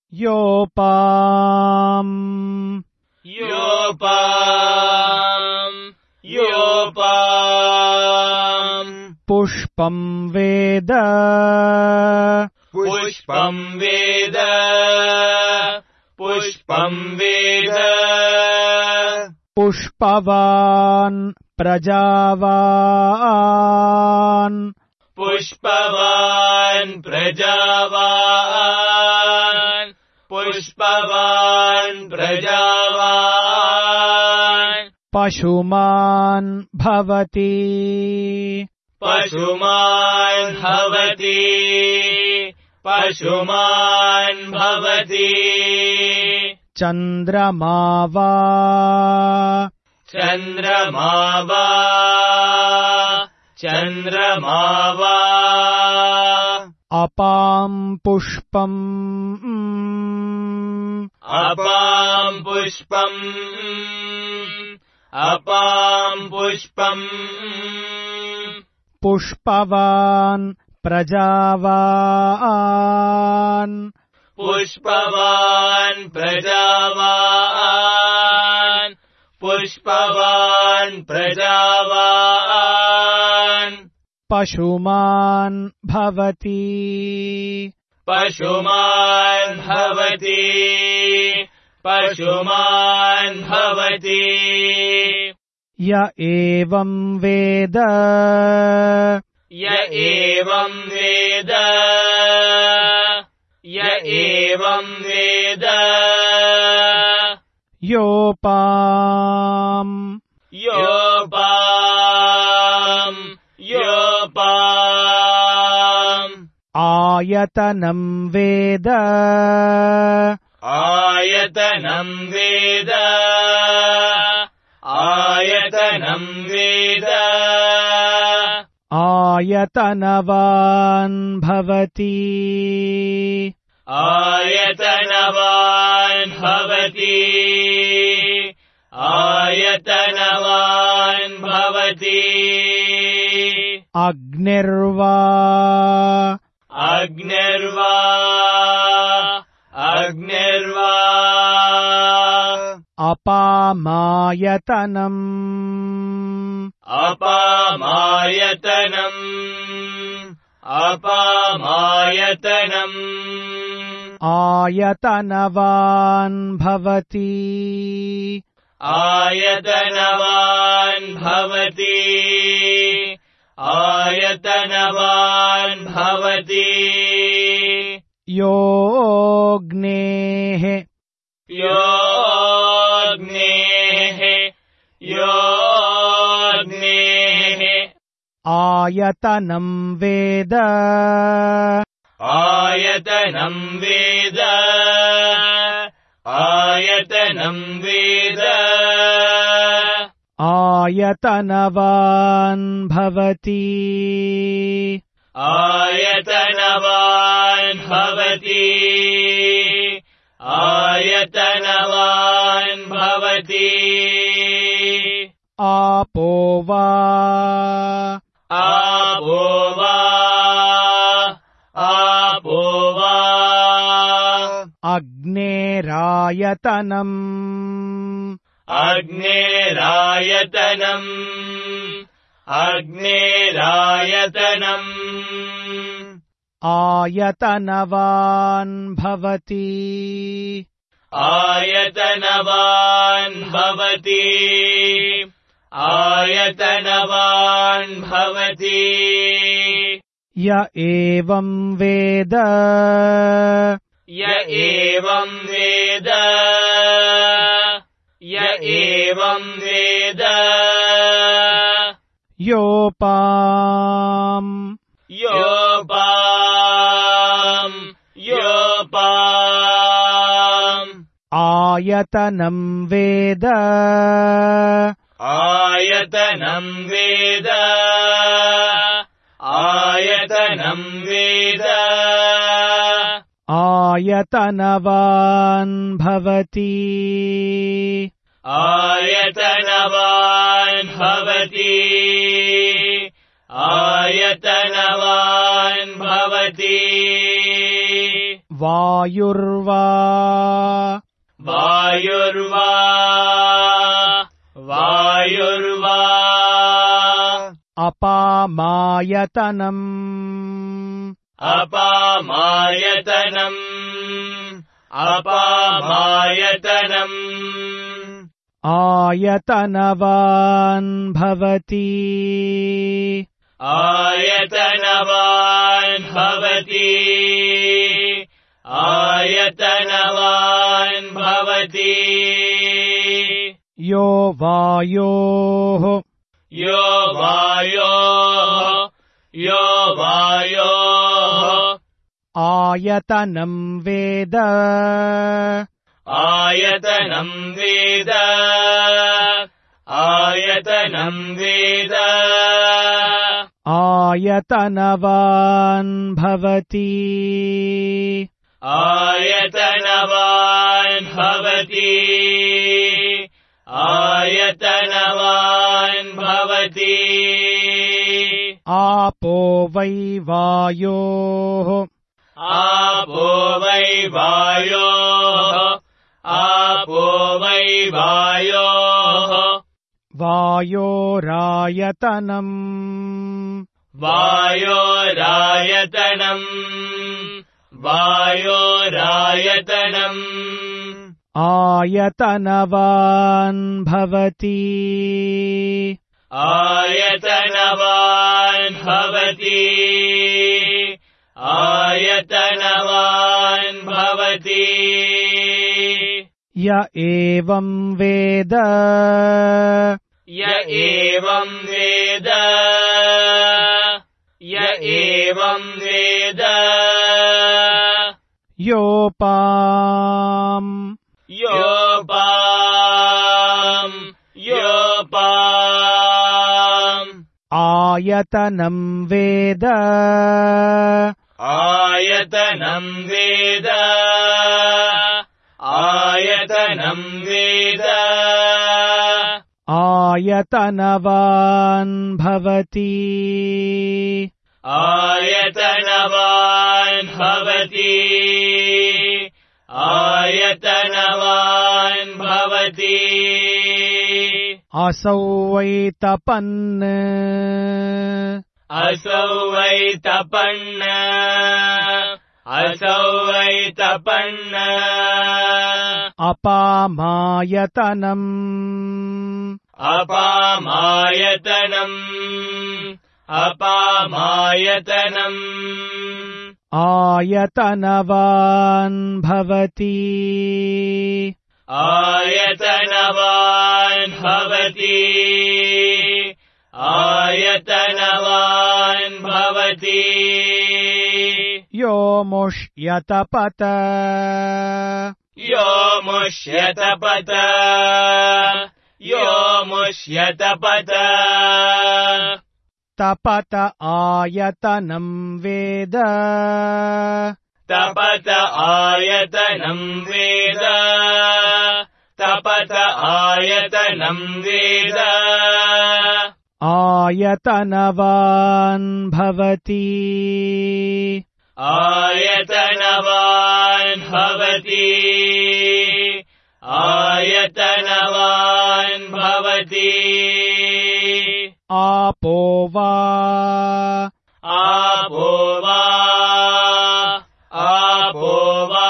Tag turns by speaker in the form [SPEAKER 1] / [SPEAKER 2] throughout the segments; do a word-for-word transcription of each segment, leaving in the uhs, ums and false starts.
[SPEAKER 1] योपाम्
[SPEAKER 2] योपाम् योपाम्
[SPEAKER 1] पुष्पम् वेद
[SPEAKER 2] पुष्पम् वेद पुष्पम् वेद
[SPEAKER 1] पुष्पवान् प्रजावान्
[SPEAKER 2] पुष्पवान् प्रजावान् पुष्पवान् प्रजावान्
[SPEAKER 1] पशुमान् भवति
[SPEAKER 2] पशुमान् भवति पशुमान् भवति
[SPEAKER 1] चन्द्रमा वा
[SPEAKER 2] चन्द्रमा वा चन्द्रमा वा
[SPEAKER 1] अपाम् पुष्पम्
[SPEAKER 2] अपाम् पुष्पम् अपाम् पुष्पम्
[SPEAKER 1] पुष्पवान् प्रजावान्
[SPEAKER 2] पुष्पवान् प्रजावान् पुष्पवान् प्रजावान्
[SPEAKER 1] पशुमान् भवति
[SPEAKER 2] पशुमान् भवति पशुमान् भवति
[SPEAKER 1] य एवं वेद
[SPEAKER 2] य एवं वेद य एवं वेद
[SPEAKER 1] योपाम्
[SPEAKER 2] योपाम् योपाम्
[SPEAKER 1] आयतनं वेद
[SPEAKER 2] आयतनं वेद आयतनं वेद
[SPEAKER 1] आयतनवान् भवति
[SPEAKER 2] आयतनवान् भवति आयतनवान् भवति
[SPEAKER 1] अग्निर्वा
[SPEAKER 2] अग्निर्वा अग्निर्वा
[SPEAKER 1] अपामायतनम्
[SPEAKER 2] अपामायतनम् अपामायतनम्
[SPEAKER 1] आयतनवान् भवति
[SPEAKER 2] आयतनवान् भवति आयतनवान् भवति
[SPEAKER 1] योऽग्नेः
[SPEAKER 2] योऽग्नेः योऽग्नेः
[SPEAKER 1] आयतनं वेद
[SPEAKER 2] आयतनं वेद आयतनं वेद
[SPEAKER 1] आयतनवान् भवति
[SPEAKER 2] आयतनवान् भवति आयतनवान् भवति
[SPEAKER 1] आपो वा
[SPEAKER 2] आपो वा आपो वा
[SPEAKER 1] अग्नेरायतनम्
[SPEAKER 2] अग्नेरायतनम् अग्नेरायतनम्
[SPEAKER 1] आयतनवान् भवति
[SPEAKER 2] आयतनवान् भवति आयतनवान् भवति
[SPEAKER 1] य एवं वेद
[SPEAKER 2] य एवं वेद य एवं वेद
[SPEAKER 1] योपाम्
[SPEAKER 2] योपाम् योपाम्
[SPEAKER 1] आयतनं वेद
[SPEAKER 2] आयतनं वेद आयतनं वेद
[SPEAKER 1] आयतनवान् भवति
[SPEAKER 2] आयतनवान् भवति आयतनवान् भवति
[SPEAKER 1] वायुर्वा
[SPEAKER 2] वायुर्वा वायुर्वा
[SPEAKER 1] अपामायतनम्
[SPEAKER 2] अपामायतनम् अपामायतनम्
[SPEAKER 1] आयतनवान् भवति
[SPEAKER 2] आयतनवान् भवति आयतनवान् भवति
[SPEAKER 1] यो वायोः
[SPEAKER 2] यो वायोः यो वायोः
[SPEAKER 1] आयतनं वेद
[SPEAKER 2] आयतनं वेद आयतनं वेद
[SPEAKER 1] आयतनवान् भवति
[SPEAKER 2] आयतनवान् भवति आयतनवान् भवति
[SPEAKER 1] आपो वै वायोः
[SPEAKER 2] आपो वै वायोः आपो वै वायोः
[SPEAKER 1] वायोरायतनम्
[SPEAKER 2] वायोरायतनम् वायोरायतनम्
[SPEAKER 1] आयतनवान् भवति
[SPEAKER 2] आयतनवान् भवति आयतनवान् भवति
[SPEAKER 1] य एवं वेद
[SPEAKER 2] य एवं वेद य एवं वेद
[SPEAKER 1] योपाम्
[SPEAKER 2] योपाम् योपाम्
[SPEAKER 1] आयतनं वेद
[SPEAKER 2] आयतनं वेद आयतनं वेद
[SPEAKER 1] आयतनवान् भवति
[SPEAKER 2] आयतनवान् भवति आयतनवान् भवति
[SPEAKER 1] असौ वै तपन्
[SPEAKER 2] असौ वै तपन् असौ वै तपन्
[SPEAKER 1] अपामायतनम्
[SPEAKER 2] अपामायतनम् अपामायतनम्
[SPEAKER 1] आयतनवान् भवति
[SPEAKER 2] आयतनवान् भवति आयतनवान् भवति
[SPEAKER 1] यो मुष्यतपत
[SPEAKER 2] यो मुष्यतपत यो मुष्यतपत
[SPEAKER 1] तपत आयतनं वेद
[SPEAKER 2] तपत आयतनं वेद तपत आयतनं वेद
[SPEAKER 1] आयतनवान् भवति
[SPEAKER 2] आयतनवान् भवति आयतनवान् भवति
[SPEAKER 1] आपो वा
[SPEAKER 2] आपो वा आपो वा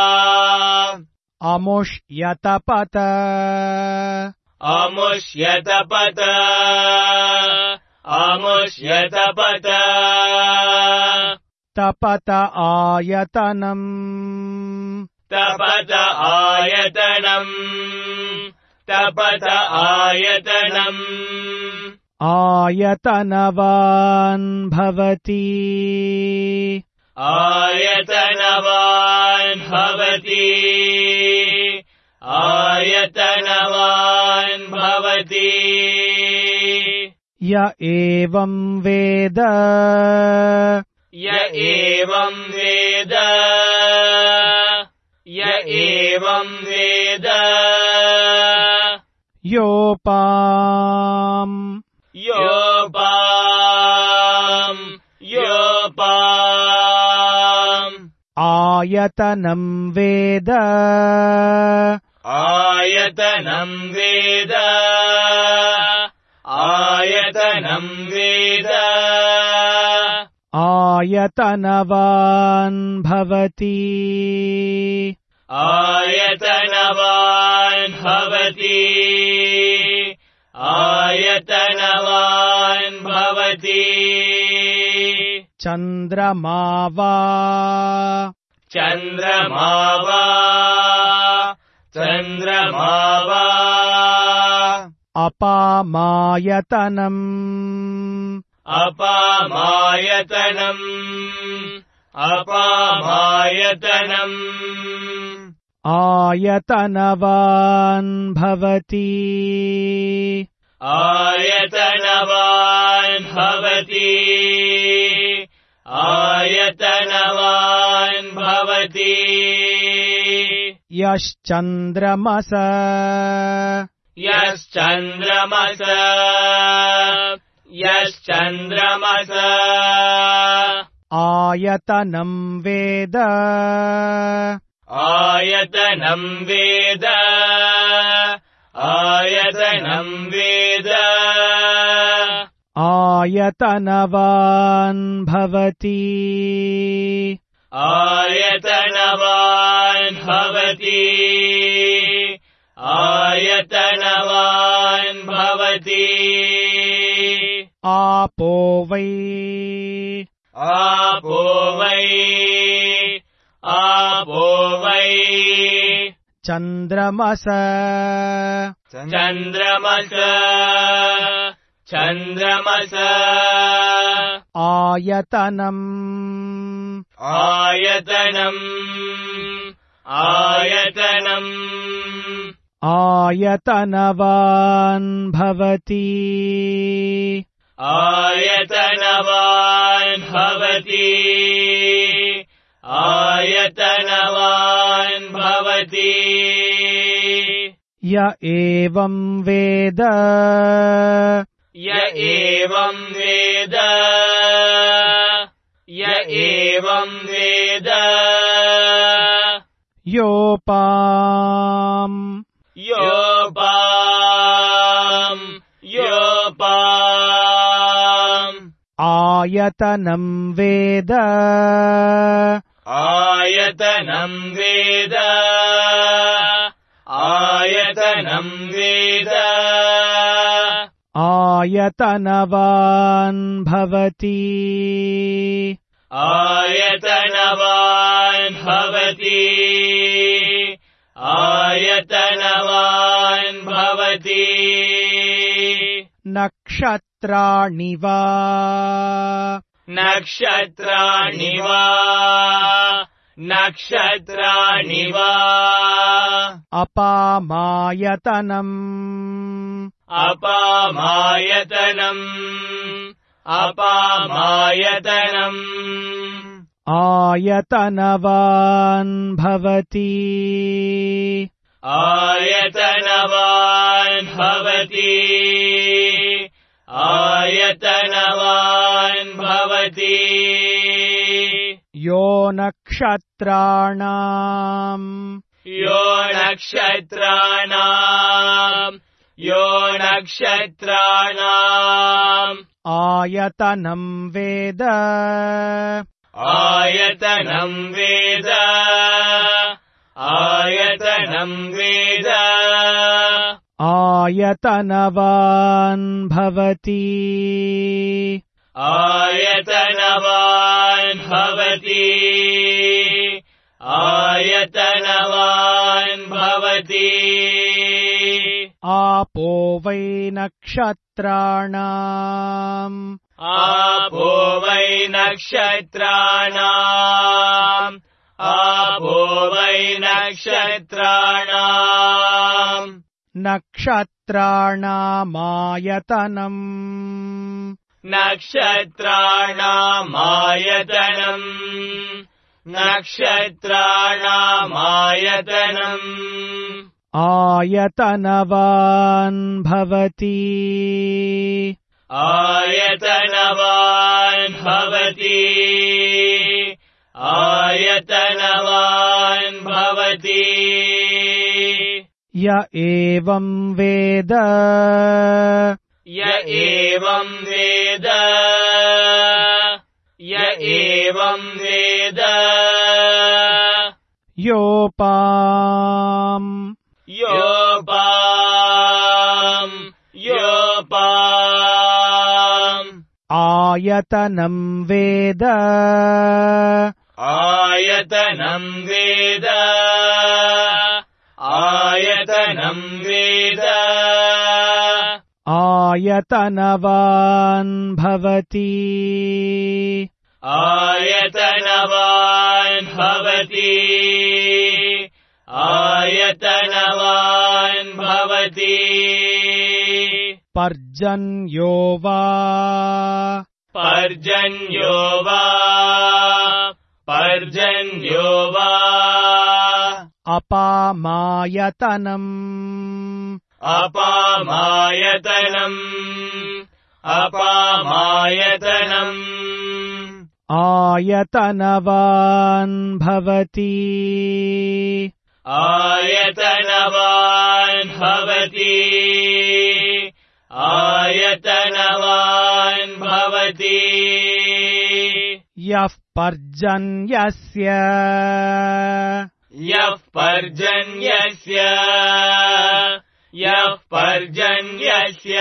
[SPEAKER 1] अमुष्यतपत
[SPEAKER 2] अमुष्यतपत अमुष्यतपत
[SPEAKER 1] तपत आयतनम्
[SPEAKER 2] तपत आयतनम् तपत आयतनम्
[SPEAKER 1] आयतनवान् भवति
[SPEAKER 2] आयतनवान् भवति आयतनवान् भवति
[SPEAKER 1] य एवं वेद
[SPEAKER 2] य एवं वेद य एवं वेद
[SPEAKER 1] योपाम्
[SPEAKER 2] योपाम् योपाम्
[SPEAKER 1] आयतनं वेद
[SPEAKER 2] आयतनं वेद आयतनं वेद
[SPEAKER 1] आयतनवान् भवति
[SPEAKER 2] आयतनवान् भवति आयतनवान् भवति
[SPEAKER 1] चन्द्रमा वा
[SPEAKER 2] चन्द्रमा वा चन्द्रमा वा
[SPEAKER 1] अपामायतनम्
[SPEAKER 2] अपामायतनम् अपामायतनम्
[SPEAKER 1] आयतनवान् भवति
[SPEAKER 2] आयतनवान् भवति आयतनवान् भवति
[SPEAKER 1] यश्चन्द्रमस
[SPEAKER 2] यश्चन्द्रमस यश्चन्द्रमस
[SPEAKER 1] आयतनं वेद
[SPEAKER 2] आयतनं वेद आयतनं वेद
[SPEAKER 1] आयतनवान् भवति
[SPEAKER 2] आयतनवान् भवति आयतनवान् भवति
[SPEAKER 1] आपो वै
[SPEAKER 2] आपो वै आपो वै
[SPEAKER 1] चन्द्रमस
[SPEAKER 2] चन्द्रमस चन्द्रमस
[SPEAKER 1] आयतनम्
[SPEAKER 2] आयतनम् आयतनम्
[SPEAKER 1] आयतनवान् भवति
[SPEAKER 2] आयतनवान् भवति आयतनवान् भवति
[SPEAKER 1] य एवं वेद
[SPEAKER 2] य एवं वेद य एवं वेद
[SPEAKER 1] योपाम्
[SPEAKER 2] योपाम् योपाम्
[SPEAKER 1] आयतनं वेद
[SPEAKER 2] आयतनं वेद आयतनं वेद
[SPEAKER 1] आयतनवान् भवति
[SPEAKER 2] आयतनवान् भवति आयतनवान् भवति
[SPEAKER 1] नक्षत्राणि वा
[SPEAKER 2] नक्षत्राणि वा नक्षत्राणि वा
[SPEAKER 1] अपामायतनम्
[SPEAKER 2] अपामायतनम् अपामायतनम्
[SPEAKER 1] आयतनवान् भवति
[SPEAKER 2] आयतनवान् भवति आयतनवान् भवति
[SPEAKER 1] यो नक्षत्राणाम्
[SPEAKER 2] यो नक्षत्राणाम् यो नक्षत्राणाम्
[SPEAKER 1] आयतनं वेद
[SPEAKER 2] आयतनं वेद आयतनं वेद
[SPEAKER 1] आयतनवान् भवति
[SPEAKER 2] आयतनवान् भवति आयतनवान् भवति
[SPEAKER 1] आपो वै नक्षत्राणाम्
[SPEAKER 2] आपो वै नक्षत्राणाम् आपो वै नक्षत्राणाम्
[SPEAKER 1] नक्षत्राणामायतनम्
[SPEAKER 2] नक्षत्राणामायतनम् नक्षत्राणामायतनम्
[SPEAKER 1] आयतनवान् भवति
[SPEAKER 2] आयतनवान् भवति आयतनवान् भवति
[SPEAKER 1] य एवं वेद
[SPEAKER 2] य एवं वेद य एवं वेद
[SPEAKER 1] योपाम्
[SPEAKER 2] योपाम् योपाम्
[SPEAKER 1] आयतनं वेद
[SPEAKER 2] आयतनं वेद आयतनं वेद
[SPEAKER 1] आयतनवान् भवति
[SPEAKER 2] आयतनवान् भवति आयतनवान् भवति
[SPEAKER 1] पर्जन्यो वा
[SPEAKER 2] पर्जन्यो वा पर्जन्यो वा
[SPEAKER 1] अपामायतनम्
[SPEAKER 2] अपामायतनम् अपामायतनम्
[SPEAKER 1] आयतनवान् भवति
[SPEAKER 2] आयतनवान् भवति आयतनवान् भवति
[SPEAKER 1] यः पर्जन्यस्य
[SPEAKER 2] यः पर्जन्यस्य यः पर्जन्यस्य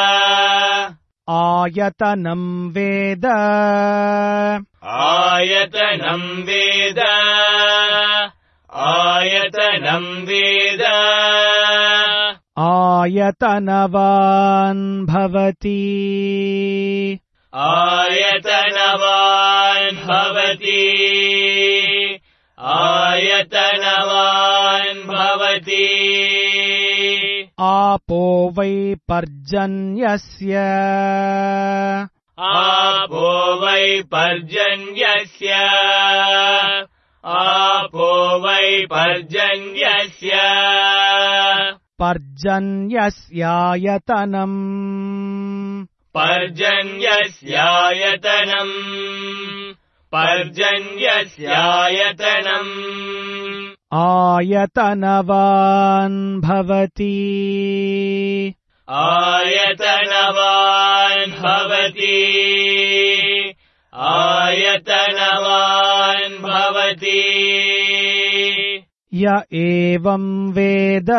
[SPEAKER 1] आयतनं वेद
[SPEAKER 2] आयतनं वेद आयतनं वेद
[SPEAKER 1] आयतनवान् भवति
[SPEAKER 2] आयतनवान् भवति आयतनवान् भवति
[SPEAKER 1] आपो वै पर्जन्यस्य
[SPEAKER 2] आपो वै पर्जन्यस्य आपो वै पर्जन्यस्य
[SPEAKER 1] पर्जन्यस्यायतनम्
[SPEAKER 2] पर्जन्यस्यायतनम् पर्जन्यस्यायतनम्
[SPEAKER 1] आयतनवान् भवति
[SPEAKER 2] आयतनवान् भवति आयतनवान् भवति
[SPEAKER 1] य एवं वेद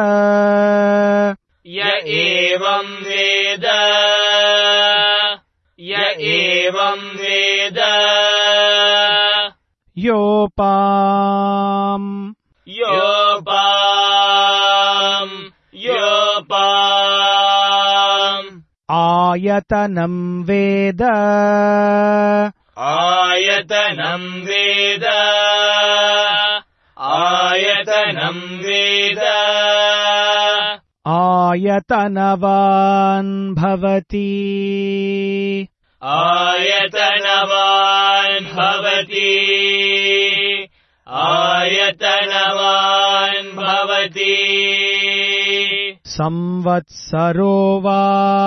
[SPEAKER 2] य एवं वेद य एवं वेद
[SPEAKER 1] योपाम्
[SPEAKER 2] योपाम् योपाम्
[SPEAKER 1] आयतनं वेद
[SPEAKER 2] आयतनं वेद आयतनं वेद
[SPEAKER 1] आयतनवान् भवति
[SPEAKER 2] आयतनवान् भवति आयतनवान् भवति
[SPEAKER 1] संवत्सरो वा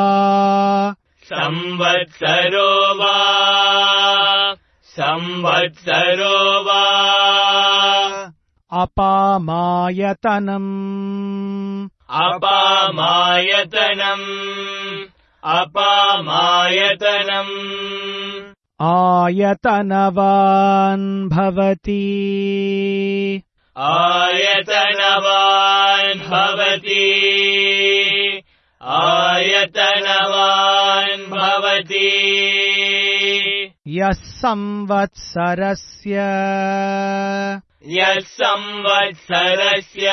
[SPEAKER 2] संवत्सरो वा संवत्सरो वा
[SPEAKER 1] अपामायतनम्
[SPEAKER 2] अपामायतनम् अपामायतनम्
[SPEAKER 1] आयतनवान् भवति
[SPEAKER 2] आयतनवान् भवति आयतनवान् भवति
[SPEAKER 1] यः संवत्सरस्य
[SPEAKER 2] यः संवत्सरस्य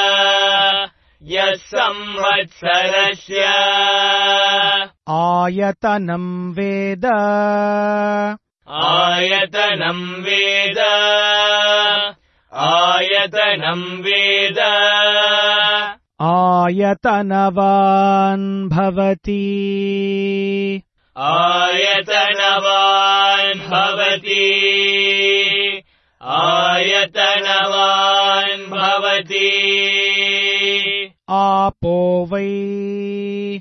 [SPEAKER 2] यः संवत्सरस्य
[SPEAKER 1] आयतनं वेद
[SPEAKER 2] आयतनं वेद आयतनं वेद
[SPEAKER 1] आयतनवान् भवति
[SPEAKER 2] आयतनवान् भवति आयतनवान् भवति
[SPEAKER 1] आपो वै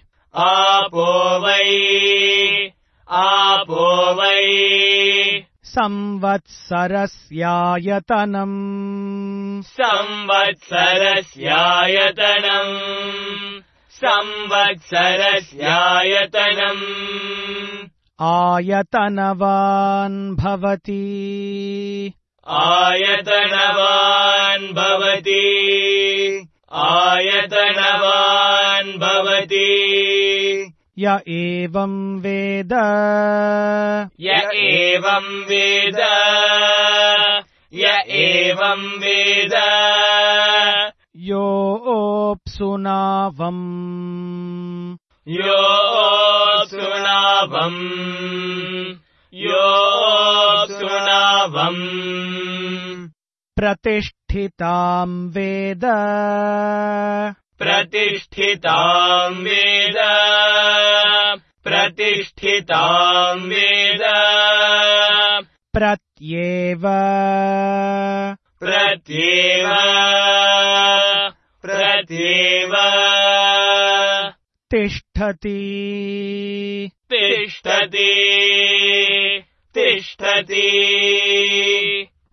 [SPEAKER 2] आपो वै आपो वै
[SPEAKER 1] संवत्सरस्यायतनम्
[SPEAKER 2] संवत्सरस्यायतनम् संवत्सरस्यायतनम्
[SPEAKER 1] आयतनवान् भवति
[SPEAKER 2] आयतनवान् भवति आयतनवान् भवति
[SPEAKER 1] य एवं वेद
[SPEAKER 2] य एवं वेद य एवं वेद
[SPEAKER 1] योऽप्सुनावम्
[SPEAKER 2] योऽप्सुनावम् योऽप्सुनावम्
[SPEAKER 1] प्रतिष्ठितां वेद
[SPEAKER 2] प्रतिष्ठितां वेद प्रतिष्ठितां वेद
[SPEAKER 1] प्रत्येव
[SPEAKER 2] प्रत्येव प्रत्येव
[SPEAKER 1] तिष्ठति
[SPEAKER 2] तिष्ठति तिष्ठति